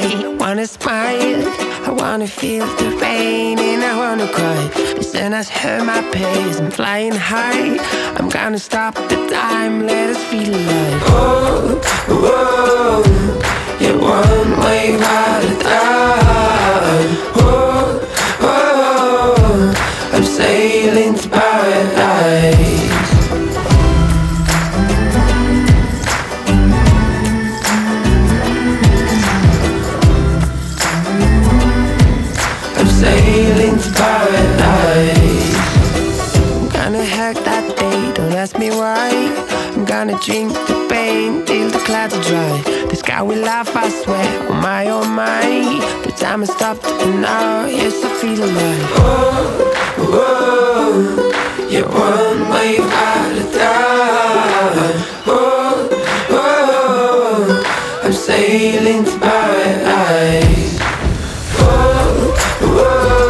I wanna smile, I wanna feel the rain, and I wanna cry. Listen, I heard my pace, I'm flying high. I'm gonna stop the time, let us feel alive. Oh, oh, you're one way out of time. Oh, oh, I'm sailing to paradise. Sailing to paradise. I'm gonna hack that day, don't ask me why. I'm gonna drink the pain till the clouds are dry. The sky will laugh, I swear, oh my, oh my. The time has stopped and now, yes, I feel alive. Oh, oh, you're one way out of time. Oh, oh, I'm sailing to paradise. Whoa.